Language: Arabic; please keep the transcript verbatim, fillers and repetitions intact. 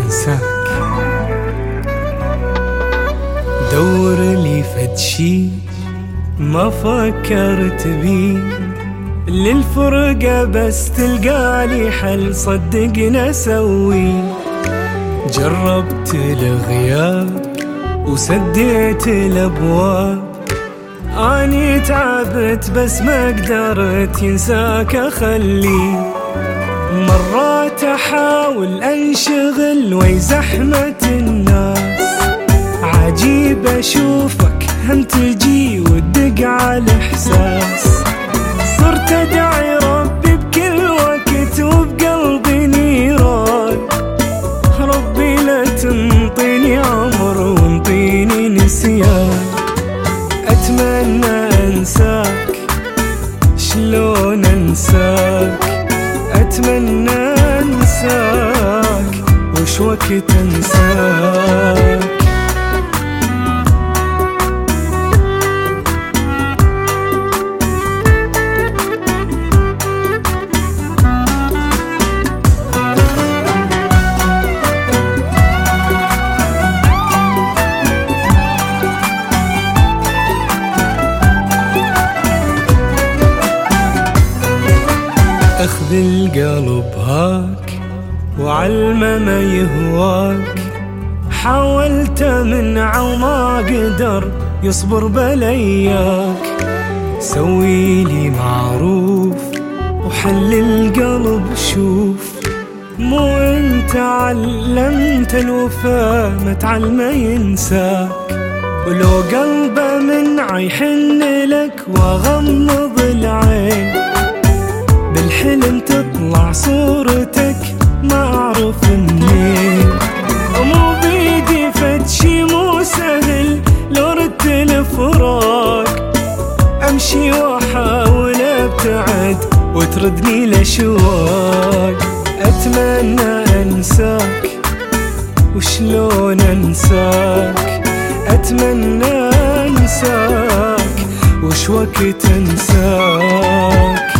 انساك. دور لي فد شي ما فكرت بيه للفرقة، بس تلقالي حل صدقنا سوي. جربت الغياب وسديت الابواب، اني تعبت بس ما قدرت ينساك اخلي. مرات احاول انشغل وي زحمة الناس، عجيب اشوفك هم تجي وتدق على احساس. صرت ادعي ربي بكل وقت وبقلبي نيران، ربي لا تنطيني عمر وانطيني نسيان. اتمنى انساك، شلون انساك؟ اتمنى انساك، وش وقت انساك؟ اخذ القلب هاك وعلمه ما يهواك، حاولت منع وما قدر يصبر بلياك. سوي لي معروف وحل القلب شوف، مو انت علمت الوفا ما تعلمه ينساك. ولو قلبه منع يحن لك واغمض العين، بالحلم تطلع صورتك ما اعرف منين. ومو بيدي فد شي مو سهل لو ردت الفراق، امشي واحاول ابتعد وتردني الاشواق. اتمنى انساك، وشلون انساك؟ اتمنى انساك، وش وقت انساك؟